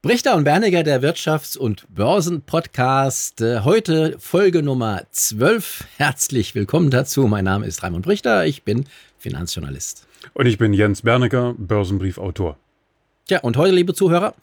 Brichter und Berniger, der Wirtschafts- und Börsen-Podcast. Heute Folge Nummer 12. Herzlich willkommen dazu. Mein Name ist Raimund Brichter, ich bin Finanzjournalist. Und ich bin Jens Berniger, Börsenbriefautor. Tja, und heute, liebe Zuhörer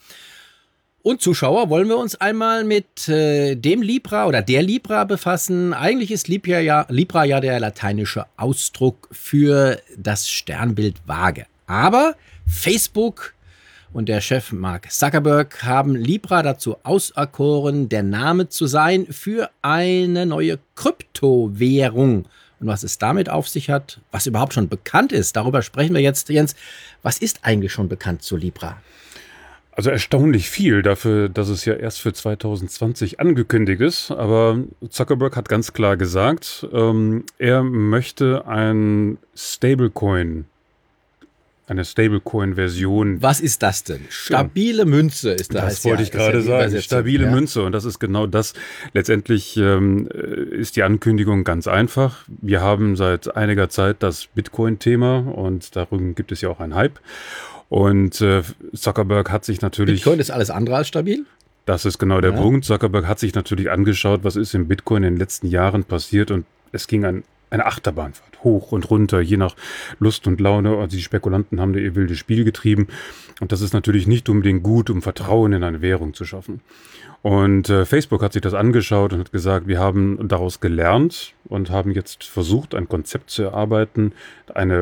und Zuschauer, wollen wir uns einmal mit dem Libra oder der Libra befassen. Eigentlich ist Libra ja der lateinische Ausdruck für das Sternbild Waage. Aber Facebook und der Chef Mark Zuckerberg haben Libra dazu auserkoren, der Name zu sein für eine neue Kryptowährung. Und was es damit auf sich hat, was überhaupt schon bekannt ist, darüber sprechen wir jetzt. Jens, was ist eigentlich schon bekannt zu Libra? Also erstaunlich viel dafür, dass es ja erst für 2020 angekündigt ist. Aber Zuckerberg hat ganz klar gesagt, er möchte ein Stablecoin, eine Stablecoin-Version. Was ist das denn? Stabile Münze ist das. Das wollte ich gerade sagen. Stabile Münze. Und das ist genau das. Letztendlich ist die Ankündigung ganz einfach. Wir haben seit einiger Zeit das Bitcoin-Thema und darum gibt es ja auch einen Hype. Und Zuckerberg hat sich natürlich... Bitcoin ist alles andere als stabil? Das ist genau der Punkt. Zuckerberg hat sich natürlich angeschaut, was ist im Bitcoin in den letzten Jahren passiert. Und es ging eine Achterbahnfahrt, hoch und runter, je nach Lust und Laune. Also die Spekulanten haben da ihr wildes Spiel getrieben. Und das ist natürlich nicht unbedingt gut, um Vertrauen in eine Währung zu schaffen. Und Facebook hat sich das angeschaut und hat gesagt, wir haben daraus gelernt und haben jetzt versucht, ein Konzept zu erarbeiten, eine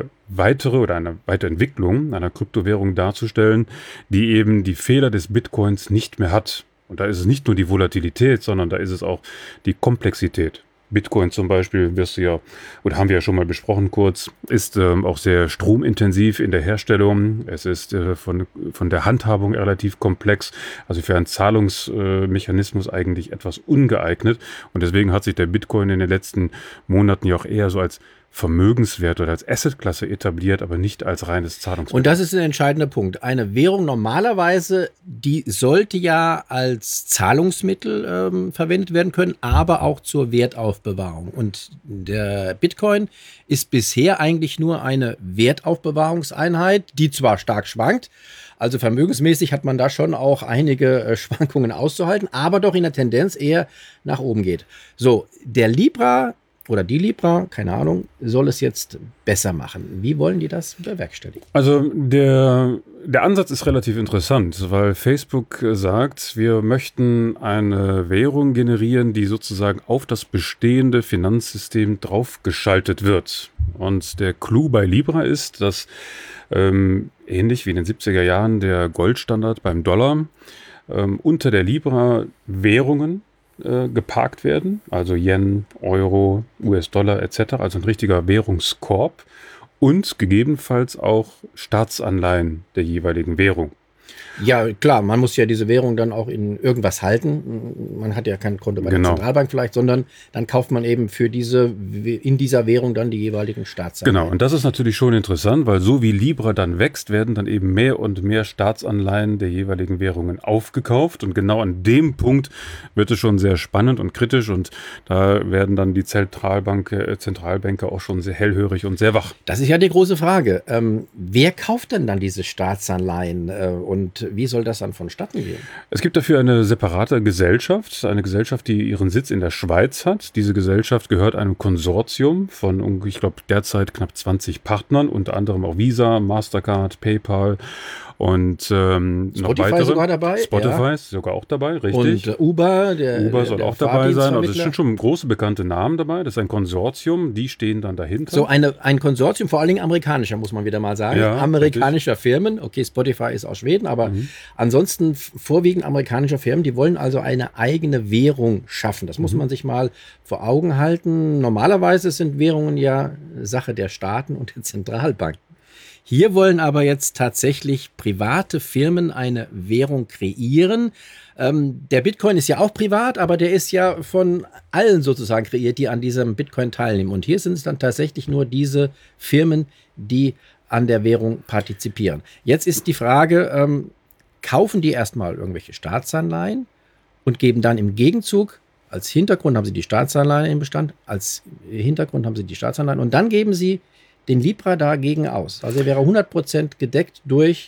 Weiterentwicklung einer Kryptowährung darzustellen, die eben die Fehler des Bitcoins nicht mehr hat. Und da ist es nicht nur die Volatilität, sondern da ist es auch die Komplexität. Bitcoin zum Beispiel haben wir ja schon mal besprochen kurz, ist auch sehr stromintensiv in der Herstellung. Es ist von der Handhabung relativ komplex, also für einen Zahlungsmechanismus eigentlich etwas ungeeignet. Und deswegen hat sich der Bitcoin in den letzten Monaten ja auch eher so als Vermögenswert oder als Assetklasse etabliert, aber nicht als reines Zahlungsmittel. Und das ist ein entscheidender Punkt. Eine Währung normalerweise, die sollte ja als Zahlungsmittel verwendet werden können, aber auch zur Wertaufbewahrung. Und der Bitcoin ist bisher eigentlich nur eine Wertaufbewahrungseinheit, die zwar stark schwankt, also vermögensmäßig hat man da schon auch einige Schwankungen auszuhalten, aber doch in der Tendenz eher nach oben geht. So, der Libra oder die Libra, keine Ahnung, soll es jetzt besser machen. Wie wollen die das bewerkstelligen? Also der Ansatz ist relativ interessant, weil Facebook sagt, wir möchten eine Währung generieren, die sozusagen auf das bestehende Finanzsystem draufgeschaltet wird. Und der Clou bei Libra ist, dass ähnlich wie in den 70er Jahren der Goldstandard beim Dollar unter der Libra Währungen geparkt werden, also Yen, Euro, US-Dollar etc., also ein richtiger Währungskorb und gegebenenfalls auch Staatsanleihen der jeweiligen Währung. Ja, klar, man muss ja diese Währung dann auch in irgendwas halten. Man hat ja kein Konto bei der Zentralbank vielleicht, sondern dann kauft man eben in dieser Währung dann die jeweiligen Staatsanleihen. Genau, und das ist natürlich schon interessant, weil so wie Libra dann wächst, werden dann eben mehr und mehr Staatsanleihen der jeweiligen Währungen aufgekauft. Und genau an dem Punkt wird es schon sehr spannend und kritisch und da werden dann die Zentralbanker auch schon sehr hellhörig und sehr wach. Das ist ja die große Frage. Wer kauft denn dann diese Staatsanleihen und wie soll das dann vonstatten gehen? Es gibt dafür eine separate Gesellschaft, die ihren Sitz in der Schweiz hat. Diese Gesellschaft gehört einem Konsortium von, ich glaube, derzeit knapp 20 Partnern, unter anderem auch Visa, Mastercard, PayPal und noch weitere. Sogar dabei? Spotify ist sogar auch dabei, richtig. Und Uber soll auch dabei sein. Also es sind schon große bekannte Namen dabei. Das ist ein Konsortium, die stehen dann dahinter. So ein Konsortium, vor allen Dingen amerikanischer, muss man wieder mal sagen. Ja, amerikanischer richtig. Firmen. Okay, Spotify ist aus Schweden, aber ansonsten vorwiegend amerikanischer Firmen, die wollen also eine eigene Währung schaffen. Das muss man sich mal vor Augen halten. Normalerweise sind Währungen ja Sache der Staaten und der Zentralbanken. Hier wollen aber jetzt tatsächlich private Firmen eine Währung kreieren. Der Bitcoin ist ja auch privat, aber der ist ja von allen sozusagen kreiert, die an diesem Bitcoin teilnehmen. Und hier sind es dann tatsächlich nur diese Firmen, die an der Währung partizipieren. Jetzt ist die Frage, kaufen die erstmal irgendwelche Staatsanleihen und geben dann im Gegenzug, als Hintergrund haben sie die Staatsanleihen im Bestand, als Hintergrund haben sie die Staatsanleihen und dann geben sie den Libra dagegen aus. Also er wäre 100% gedeckt durch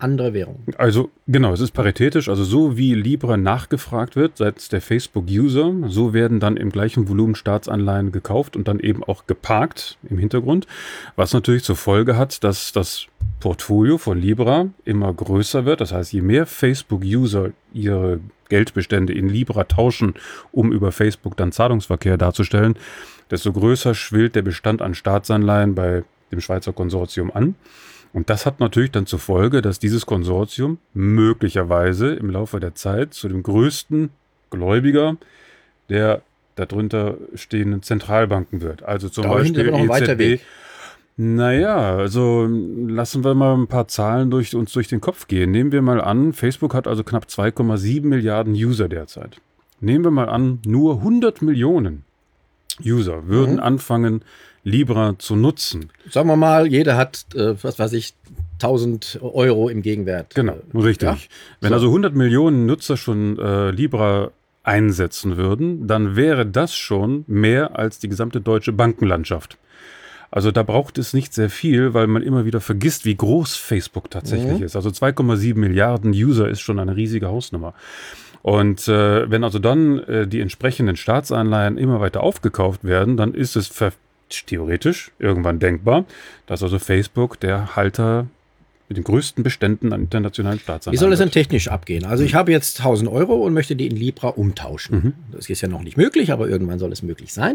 andere Währung. Also genau, es ist paritätisch. Also so wie Libra nachgefragt wird seitens der Facebook-User, so werden dann im gleichen Volumen Staatsanleihen gekauft und dann eben auch geparkt im Hintergrund. Was natürlich zur Folge hat, dass das Portfolio von Libra immer größer wird. Das heißt, je mehr Facebook-User ihre Geldbestände in Libra tauschen, um über Facebook dann Zahlungsverkehr darzustellen, desto größer schwillt der Bestand an Staatsanleihen bei dem Schweizer Konsortium an. Und das hat natürlich dann zur Folge, dass dieses Konsortium möglicherweise im Laufe der Zeit zu dem größten Gläubiger der darunter stehenden Zentralbanken wird. Also zum Beispiel noch ein weiter Weg. Naja, also lassen wir mal ein paar Zahlen uns durch den Kopf gehen. Nehmen wir mal an, Facebook hat also knapp 2,7 Milliarden User derzeit. Nehmen wir mal an, nur 100 Millionen User würden anfangen, Libra zu nutzen. Sagen wir mal, jeder hat, 1.000 Euro im Gegenwert. Genau, richtig. Ja? Wenn also 100 Millionen Nutzer schon Libra einsetzen würden, dann wäre das schon mehr als die gesamte deutsche Bankenlandschaft. Also da braucht es nicht sehr viel, weil man immer wieder vergisst, wie groß Facebook tatsächlich ist. Also 2,7 Milliarden User ist schon eine riesige Hausnummer. Und wenn also dann die entsprechenden Staatsanleihen immer weiter aufgekauft werden, dann ist es theoretisch irgendwann denkbar, dass also Facebook der Halter mit den größten Beständen an internationalen Staatsanleihen. Wie soll das denn technisch abgehen? Also ich habe jetzt 1.000 Euro und möchte die in Libra umtauschen. Das ist ja noch nicht möglich, aber irgendwann soll es möglich sein.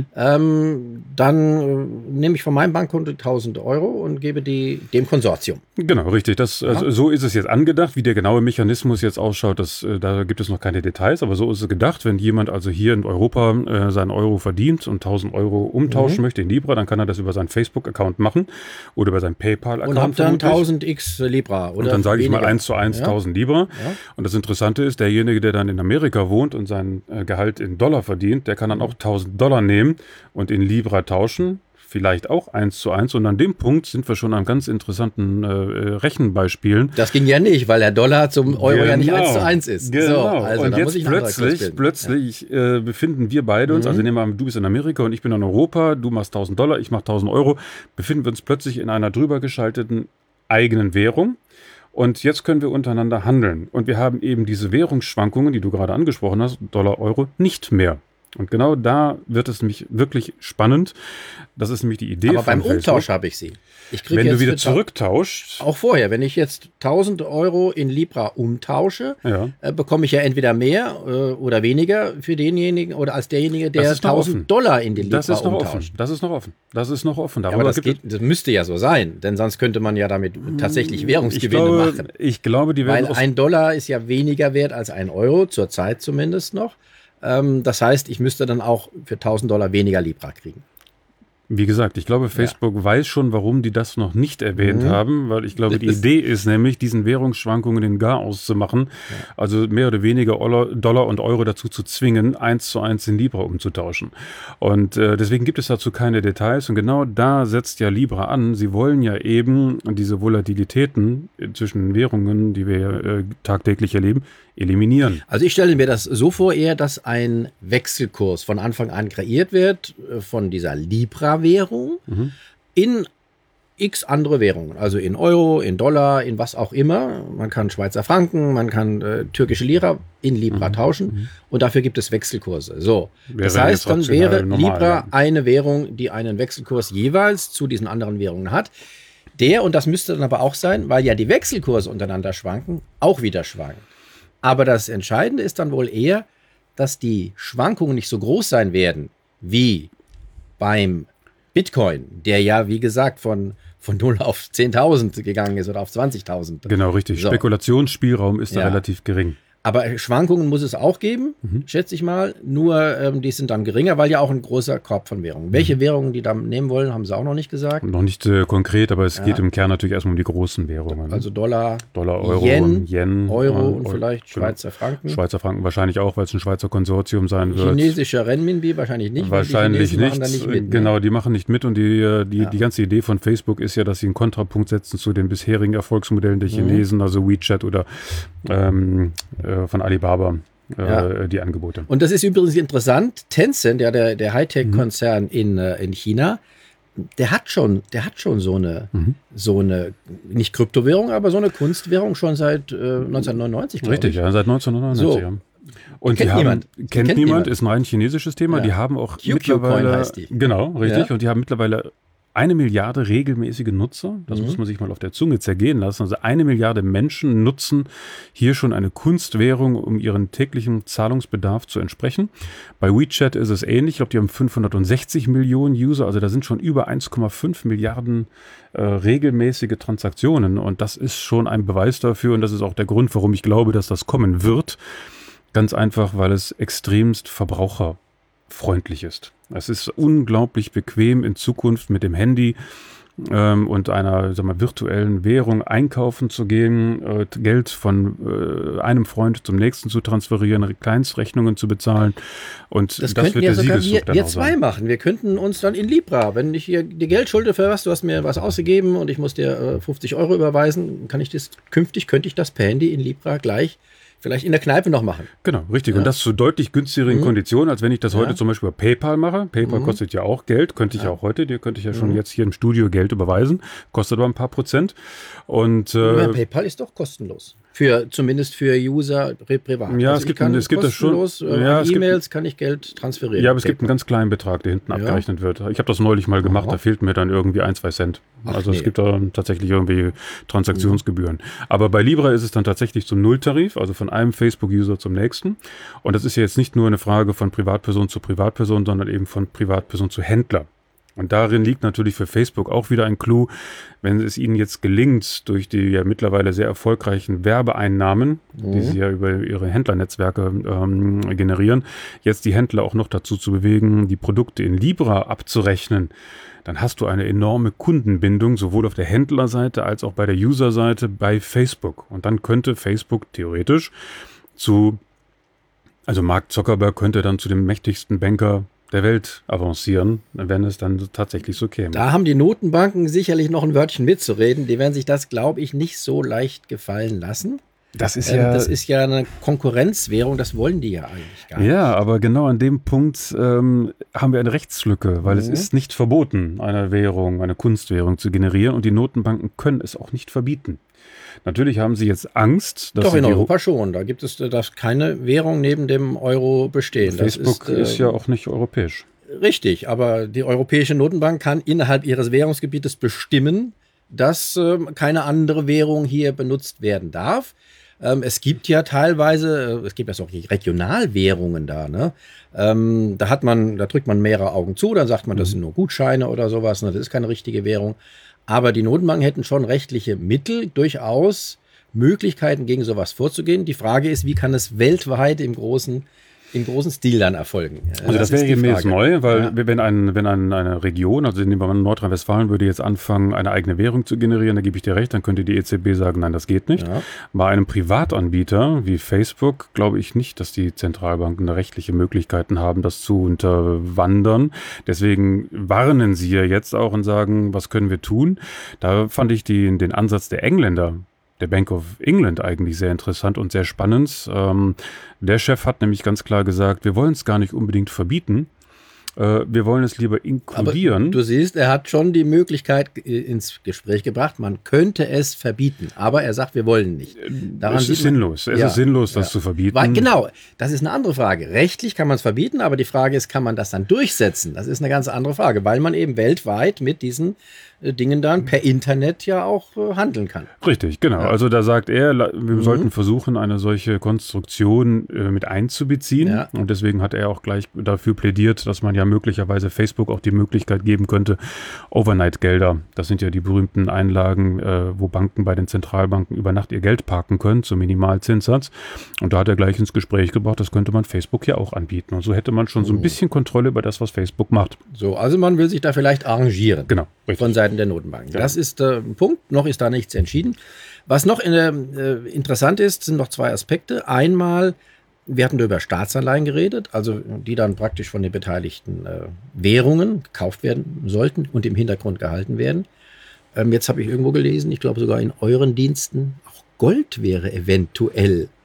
Dann nehme ich von meinem Bankkonto 1.000 Euro und gebe die dem Konsortium. Genau, richtig. Also so ist es jetzt angedacht. Wie der genaue Mechanismus jetzt ausschaut, da gibt es noch keine Details, aber so ist es gedacht. Wenn jemand also hier in Europa seinen Euro verdient und 1.000 Euro umtauschen möchte in Libra, dann kann er das über seinen Facebook-Account machen oder über seinen PayPal-Account. Und habe dann 1.000 x Libra. Oder und dann sage ich mal 1:1 1.000 Libra. Ja. Und das Interessante ist, derjenige, der dann in Amerika wohnt und sein Gehalt in Dollar verdient, der kann dann auch $1.000 nehmen und in Libra tauschen. Vielleicht auch 1:1. Und an dem Punkt sind wir schon an ganz interessanten Rechenbeispielen. Das ging ja nicht, weil der Dollar zum Euro ja nicht 1:1 ist. Genau. So, also und jetzt plötzlich befinden wir beide uns, also nehmen wir an, du bist in Amerika und ich bin in Europa, du machst $1.000, ich mache 1.000 Euro, befinden wir uns plötzlich in einer drüber geschalteten eigenen Währung. Und jetzt können wir untereinander handeln. Und wir haben eben diese Währungsschwankungen, die du gerade angesprochen hast, Dollar, Euro, nicht mehr. Und genau da wird es nämlich wirklich spannend. Das ist nämlich die Idee von Facebook. Aber beim Umtausch habe ich sie. Wenn du wieder zurücktauschst. Auch vorher, wenn ich jetzt 1.000 Euro in Libra umtausche, bekomme ich ja entweder mehr oder weniger für denjenigen oder als derjenige, der $1.000 in den Libra umtauscht. Das ist noch offen. Ja, aber das müsste ja so sein, denn sonst könnte man ja damit tatsächlich Währungsgewinne machen. Ich glaube, die werden weil $1 ist ja weniger wert als €1, zurzeit zumindest noch. Das heißt, ich müsste dann auch für $1.000 weniger Libra kriegen. Wie gesagt, ich glaube, Facebook weiß schon, warum die das noch nicht erwähnt haben, weil ich glaube, die Idee ist nämlich, diesen Währungsschwankungen den Garaus zu machen, also mehr oder weniger Dollar und Euro dazu zu zwingen, 1:1 in Libra umzutauschen. Und deswegen gibt es dazu keine Details und genau da setzt ja Libra an. Sie wollen ja eben diese Volatilitäten zwischen Währungen, die wir tagtäglich erleben, eliminieren. Also ich stelle mir das so vor, eher, dass ein Wechselkurs von Anfang an kreiert wird von dieser Libra-Währung in x andere Währungen, also in Euro, in Dollar, in was auch immer. Man kann Schweizer Franken, man kann türkische Lira in Libra tauschen und dafür gibt es Wechselkurse. So, das heißt, dann wäre Libra eine Währung, die einen Wechselkurs jeweils zu diesen anderen Währungen hat. Und das müsste dann aber auch sein, weil ja die Wechselkurse untereinander schwanken, auch wieder schwanken. Aber das Entscheidende ist dann wohl eher, dass die Schwankungen nicht so groß sein werden wie beim Bitcoin, der ja, wie gesagt, von 0 auf 10.000 gegangen ist oder auf 20.000. Genau, richtig. So. Spekulationsspielraum ist da relativ gering. Aber Schwankungen muss es auch geben, schätze ich mal. Nur die sind dann geringer, weil ja auch ein großer Korb von Währungen. Welche Währungen die da nehmen wollen, haben sie auch noch nicht gesagt. Noch nicht konkret, aber es geht im Kern natürlich erstmal um die großen Währungen. Also Dollar, Euro, Yen, Euro und vielleicht Schweizer Franken. Schweizer Franken wahrscheinlich auch, weil es ein Schweizer Konsortium sein wird. Chinesischer Renminbi wahrscheinlich nicht. Wahrscheinlich nicht. Genau, die machen nicht mit und die ganze Idee von Facebook ist ja, dass sie einen Kontrapunkt setzen zu den bisherigen Erfolgsmodellen der Chinesen, also WeChat oder von Alibaba, die Angebote. Und das ist übrigens interessant. Tencent, ja, der Hightech-Konzern in China, der hat schon so eine, nicht Kryptowährung, aber so eine Kunstwährung schon seit 1999, glaube ich. Richtig, ja, seit 1999, so. ja. Und kennt niemand, ist ein rein chinesisches Thema. Ja. Die haben auch mittlerweile, heißt die. Genau, richtig. Ja. Und die haben mittlerweile 1 Milliarde regelmäßige Nutzer. Das muss man sich mal auf der Zunge zergehen lassen. Also 1 Milliarde Menschen nutzen hier schon eine Kunstwährung, um ihren täglichen Zahlungsbedarf zu entsprechen. Bei WeChat ist es ähnlich. Ich glaube, die haben 560 Millionen User. Also da sind schon über 1,5 Milliarden regelmäßige Transaktionen. Und das ist schon ein Beweis dafür. Und das ist auch der Grund, warum ich glaube, dass das kommen wird. Ganz einfach, weil es extremst verbraucherfreundlich ist. Es ist unglaublich bequem, in Zukunft mit dem Handy und einer virtuellen Währung einkaufen zu gehen, Geld von einem Freund zum nächsten zu transferieren, Kleinstrechnungen zu bezahlen. Und das könnten ja sogar wir zwei machen. Wir könnten uns dann in Libra, wenn ich hier die Geld schulde für was, du hast mir was ausgegeben und ich muss dir 50 Euro überweisen, könnte ich das per Handy in Libra gleich vielleicht in der Kneipe noch machen. Genau, richtig. Ja. Und das zu deutlich günstigeren Konditionen, als wenn ich das heute zum Beispiel über PayPal mache. PayPal kostet ja auch Geld, könnte ich ja auch heute. Dir könnte ich ja schon jetzt hier im Studio Geld überweisen. Kostet aber ein paar Prozent. Und PayPal ist doch kostenlos. Zumindest für User privat. Ja, also es gibt das schon. E-Mails kann ich Geld transferieren. Ja, aber es gibt einen ganz kleinen Betrag, der hinten abgerechnet wird. Ich habe das neulich mal gemacht, da fehlten mir dann irgendwie 1-2 Cent. Es gibt da tatsächlich irgendwie Transaktionsgebühren. Aber bei Libra ist es dann tatsächlich zum Nulltarif, also von einem Facebook-User zum nächsten. Und das ist ja jetzt nicht nur eine Frage von Privatperson zu Privatperson, sondern eben von Privatperson zu Händler. Und darin liegt natürlich für Facebook auch wieder ein Clou, wenn es ihnen jetzt gelingt, durch die ja mittlerweile sehr erfolgreichen Werbeeinnahmen, die sie ja über ihre Händlernetzwerke generieren, jetzt die Händler auch noch dazu zu bewegen, die Produkte in Libra abzurechnen, dann hast du eine enorme Kundenbindung, sowohl auf der Händlerseite als auch bei der Userseite bei Facebook. Und dann könnte Facebook theoretisch Mark Zuckerberg könnte dann zu dem mächtigsten Banker der Welt avancieren, wenn es dann tatsächlich so käme. Da haben die Notenbanken sicherlich noch ein Wörtchen mitzureden. Die werden sich das, glaube ich, nicht so leicht gefallen lassen. Das ist ja eine Konkurrenzwährung, das wollen die ja eigentlich gar nicht. Ja, aber genau an dem Punkt haben wir eine Rechtslücke, weil es ist nicht verboten, eine Kunstwährung zu generieren und die Notenbanken können es auch nicht verbieten. Natürlich haben sie jetzt Angst, dass Doch, in Europa schon. Da darf keine Währung neben dem Euro bestehen. Facebook ist ja auch nicht europäisch. Richtig, aber die Europäische Notenbank kann innerhalb ihres Währungsgebietes bestimmen, dass keine andere Währung hier benutzt werden darf. Es gibt ja teilweise, es gibt ja auch Regionalwährungen da, ne? Da drückt man mehrere Augen zu, dann sagt man, das sind nur Gutscheine oder sowas, ne? Das ist keine richtige Währung. Aber die Notenbanken hätten schon rechtliche Mittel, durchaus Möglichkeiten, gegen sowas vorzugehen. Die Frage ist, wie kann es weltweit im großen Stil dann erfolgen? Also das wäre mir jetzt neu, weil wenn eine Region, also nehmen wir mal Nordrhein-Westfalen, würde jetzt anfangen, eine eigene Währung zu generieren, da gebe ich dir recht, dann könnte die EZB sagen, nein, das geht nicht. Ja. Bei einem Privatanbieter wie Facebook glaube ich nicht, dass die Zentralbanken rechtliche Möglichkeiten haben, das zu unterwandern. Deswegen warnen sie ja jetzt auch und sagen, was können wir tun? Da fand ich den Ansatz der Engländer, der Bank of England, eigentlich sehr interessant und sehr spannend. Der Chef hat nämlich ganz klar gesagt, wir wollen es gar nicht unbedingt verbieten, wir wollen es lieber inkludieren. Aber du siehst, er hat schon die Möglichkeit ins Gespräch gebracht, man könnte es verbieten, aber er sagt, wir wollen nicht. Es ist sinnlos, das zu verbieten. Genau, das ist eine andere Frage. Rechtlich kann man es verbieten, aber die Frage ist, kann man das dann durchsetzen? Das ist eine ganz andere Frage, weil man eben weltweit mit diesen Dingen dann per Internet ja auch handeln kann. Richtig, genau. Ja. Also da sagt er, wir sollten versuchen, eine solche Konstruktion mit einzubeziehen. Ja. Und deswegen hat er auch gleich dafür plädiert, dass man ja möglicherweise Facebook auch die Möglichkeit geben könnte, Overnight-Gelder, das sind ja die berühmten Einlagen, wo Banken bei den Zentralbanken über Nacht ihr Geld parken können, zum Minimalzinssatz. Und da hat er gleich ins Gespräch gebracht, das könnte man Facebook ja auch anbieten. Und so hätte man schon so ein bisschen Kontrolle über das, was Facebook macht. So, also man will sich da vielleicht arrangieren. Genau, richtig. Von Seiten der Notenbanken. Ja. Das ist ein Punkt, noch ist da nichts entschieden. Was noch interessant ist, sind noch zwei Aspekte. Einmal, wir hatten über Staatsanleihen geredet, also die dann praktisch von den beteiligten Währungen gekauft werden sollten und im Hintergrund gehalten werden. Jetzt habe ich irgendwo gelesen, ich glaube sogar in euren Diensten, auch Gold wäre eventuell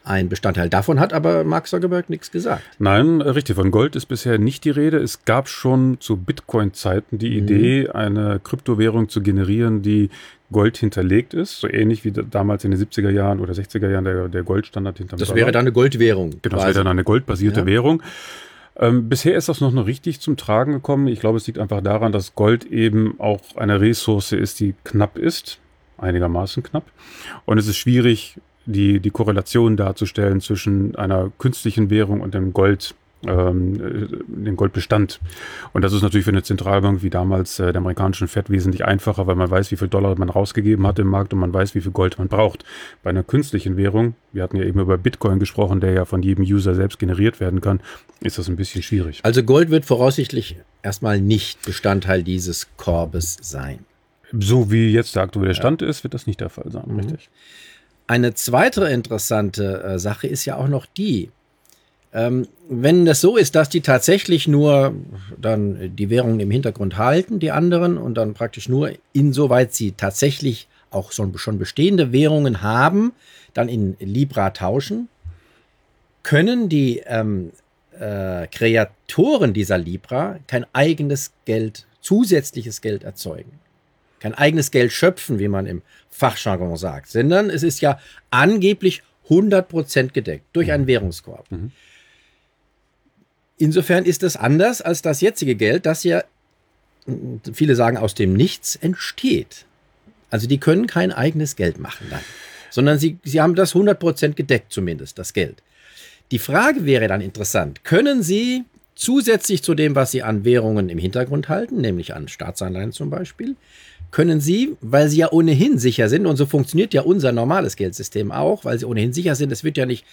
ein Bestandteil. Davon hat aber Mark Zuckerberg nichts gesagt. Nein, richtig. Von Gold ist bisher nicht die Rede. Es gab schon zu Bitcoin-Zeiten die Idee, eine Kryptowährung zu generieren, die Gold hinterlegt ist. So ähnlich wie damals in den 70er Jahren oder 60er Jahren der Goldstandard hinterm Dollar. Das wäre dann eine Goldwährung. Genau, das wäre dann eine goldbasierte Währung. Bisher ist das noch nicht richtig zum Tragen gekommen. Ich glaube, es liegt einfach daran, dass Gold eben auch eine Ressource ist, die knapp ist. Einigermaßen knapp. Und es ist schwierig, die Korrelation darzustellen zwischen einer künstlichen Währung und dem Goldbestand. Und das ist natürlich für eine Zentralbank wie damals der amerikanischen Fed wesentlich einfacher, weil man weiß, wie viel Dollar man rausgegeben hat im Markt und man weiß, wie viel Gold man braucht. Bei einer künstlichen Währung, wir hatten ja eben über Bitcoin gesprochen, der ja von jedem User selbst generiert werden kann, ist das ein bisschen schwierig. Also Gold wird voraussichtlich erstmal nicht Bestandteil dieses Korbes sein. So wie jetzt der aktuelle Stand ist, wird das nicht der Fall sein, richtig? Eine zweite interessante Sache ist ja auch noch die, wenn das so ist, dass die tatsächlich nur dann die Währungen im Hintergrund halten, die anderen, und dann praktisch nur insoweit sie tatsächlich auch schon bestehende Währungen haben, dann in Libra tauschen, können die Kreatoren dieser Libra kein eigenes Geld, zusätzliches Geld erzeugen. Kein eigenes Geld schöpfen, wie man im Fachjargon sagt, sondern es ist ja angeblich 100% gedeckt durch einen Währungskorb. Insofern ist es anders als das jetzige Geld, das ja, viele sagen, aus dem Nichts entsteht. Also die können kein eigenes Geld machen dann, sondern sie haben das 100% gedeckt zumindest, das Geld. Die Frage wäre dann interessant, können sie zusätzlich zu dem, was sie an Währungen im Hintergrund halten, nämlich an Staatsanleihen zum Beispiel, können sie, weil sie ja ohnehin sicher sind, und so funktioniert ja unser normales Geldsystem auch, weil sie ohnehin sicher sind, es wird ja nicht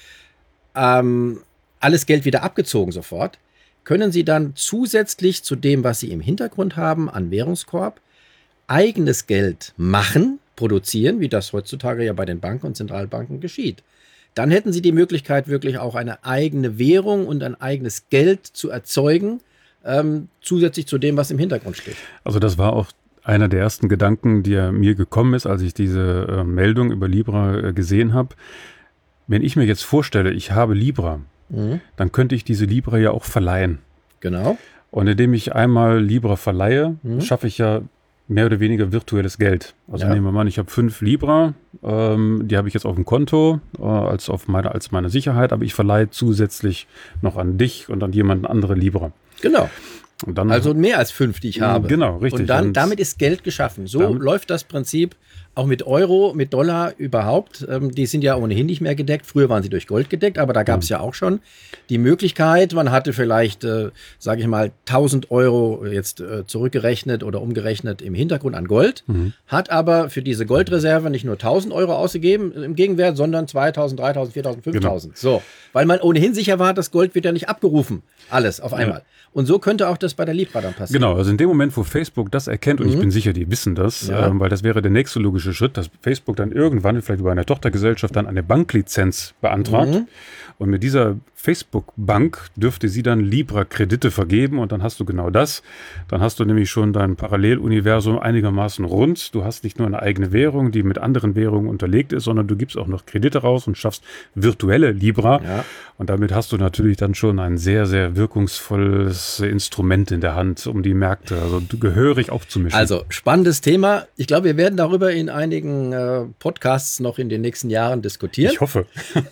alles Geld wieder abgezogen sofort, können sie dann zusätzlich zu dem, was sie im Hintergrund haben, an Währungskorb, eigenes Geld machen, produzieren, wie das heutzutage ja bei den Banken und Zentralbanken geschieht. Dann hätten sie die Möglichkeit, wirklich auch eine eigene Währung und ein eigenes Geld zu erzeugen, zusätzlich zu dem, was im Hintergrund steht. Also das war auch einer der ersten Gedanken, die mir gekommen ist, als ich diese Meldung über Libra gesehen habe. Wenn ich mir jetzt vorstelle, ich habe Libra, dann könnte ich diese Libra ja auch verleihen. Genau. Und indem ich einmal Libra verleihe, schaffe ich ja mehr oder weniger virtuelles Geld. Also nehmen wir mal an, ich habe 5 Libra, die habe ich jetzt auf dem Konto als meine Sicherheit, aber ich verleihe zusätzlich noch an dich und an jemanden andere Libra. Genau. Und dann, also mehr als 5, die ich habe. Genau, richtig. Und dann damit ist Geld geschaffen. So läuft das Prinzip auch mit Euro, mit Dollar überhaupt. Die sind ja ohnehin nicht mehr gedeckt. Früher waren sie durch Gold gedeckt, aber da gab es ja auch schon die Möglichkeit, man hatte vielleicht, sage ich mal, 1.000 Euro jetzt zurückgerechnet oder umgerechnet im Hintergrund an Gold, hat aber für diese Goldreserve nicht nur 1.000 Euro ausgegeben im Gegenwert, sondern 2.000, 3.000, 4.000, 5.000. Genau. So, weil man ohnehin sicher war, das Gold wird ja nicht abgerufen. Alles auf einmal. Ja. Und so könnte auch das bei der Libra dann passieren. Genau, also in dem Moment, wo Facebook das erkennt, und ich bin sicher, die wissen das, weil das wäre der nächste logische Schritt, dass Facebook dann irgendwann, vielleicht über eine Tochtergesellschaft, dann eine Banklizenz beantragt. Und mit dieser Facebook-Bank dürfte sie dann Libra-Kredite vergeben und dann hast du genau das. Dann hast du nämlich schon dein Paralleluniversum einigermaßen rund. Du hast nicht nur eine eigene Währung, die mit anderen Währungen unterlegt ist, sondern du gibst auch noch Kredite raus und schaffst virtuelle Libra. Ja. Und damit hast du natürlich dann schon ein sehr, sehr wirkungsvolles Instrument in der Hand, um die Märkte gehörig aufzumischen. Also spannendes Thema. Ich glaube, wir werden darüber in einigen Podcasts noch in den nächsten Jahren diskutieren. Ich hoffe.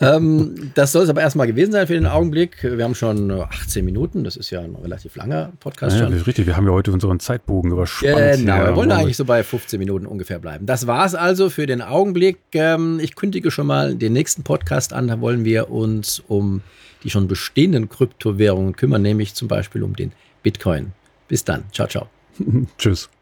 Das soll es aber erstmal gewesen sein für den Augenblick. Wir haben schon 18 Minuten. Das ist ja ein relativ langer Podcast ja, schon. Richtig, wir haben ja heute unseren Zeitbogen überspannt. Genau, wir wollen eigentlich so bei 15 Minuten ungefähr bleiben. Das war es also für den Augenblick. Ich kündige schon mal den nächsten Podcast an. Da wollen wir uns um die schon bestehenden Kryptowährungen kümmern, nämlich zum Beispiel um den Bitcoin. Bis dann. Ciao, ciao. Tschüss.